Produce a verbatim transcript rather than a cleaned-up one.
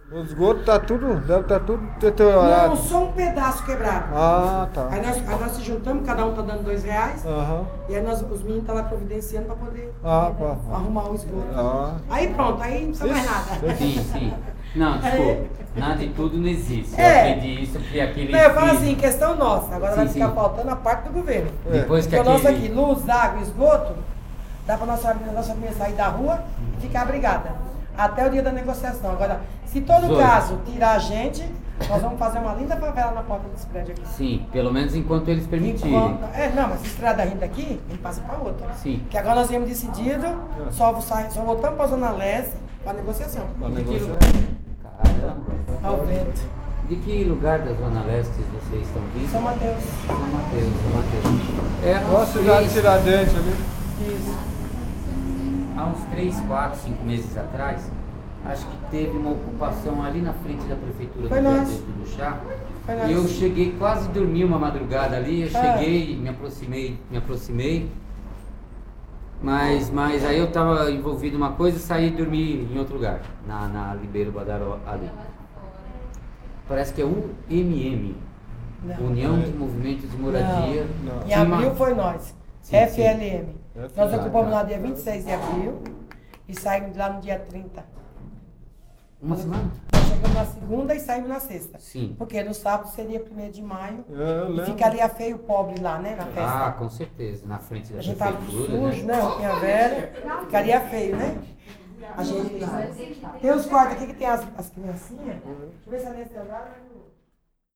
O esgoto tá tudo, deve estar tá tudo deteriorado. Não, só um pedaço quebrado. Ah, tá. Aí nós, aí nós se juntamos, cada um tá dando dois reais. Aham. E aí nós, os meninos estão lá providenciando para poder Ah, pá. arrumar o esgoto. Ah. Aí pronto, aí não precisa mais nada. Sim, sim. Não, desculpa. Nada de tudo não existe. É. Eu aprendi isso porque aquele. Não, eu falo filho- assim, questão nossa. Agora Sim, vai ficar sim. faltando a parte do governo. Depois que Porque o nosso aquele. aqui, luz, água, esgoto, dá para nossa família, nossa família sair da rua e ficar abrigada. Até o dia da negociação. Agora, se todo Zoe. caso tirar a gente, nós vamos fazer uma linda favela na porta desse prédio aqui. Sim, pelo menos enquanto eles permitirem. Enquanto- é, não, mas se estrada ainda aqui, ele passa para outra. Sim. Que agora nós viemos decidido, só, sai, só voltamos para a Zona Leste para negociação. Pra De que negociar. lugar? Caramba. Ao vento. De que lugar da Zona Leste vocês estão vindo? São Mateus. São Mateus, São Mateus. É, há Nossa, uns cidade de três, Tiradentes ali. Isso. há uns três, quatro, cinco meses atrás, acho que teve uma ocupação ali na frente da prefeitura Foi do nós. Viaduto do Chá. Foi E eu nós. cheguei, quase dormi uma madrugada ali, eu Ah. cheguei, me aproximei, me aproximei. Mas, mas aí eu tava envolvido em uma coisa e saí e dormi em outro lugar, na, na Ribeiro Badaró ali. Parece que é U M M, Não. União de Movimentos de Moradia. Não, não. Em Tinha uma- abril foi nós. Sim, F L M. sim. Nós Ah, ocupamos tá. lá dia vinte e seis de abril e saímos de lá no dia trinta. Uma semana? Nós chegamos na segunda e saímos na sexta. Sim. Porque no sábado seria primeiro de maio. É, eu E lembro. ficaria feio o pobre lá, né? Na festa. Ah, com certeza, na frente da A gente tava prefeitura, sujo, né? né? Roupinha velha. Ficaria feio, né? A gente. Tem uns quartos aqui que tem as, as criancinhas. Deixa eu ver se é nesse andar.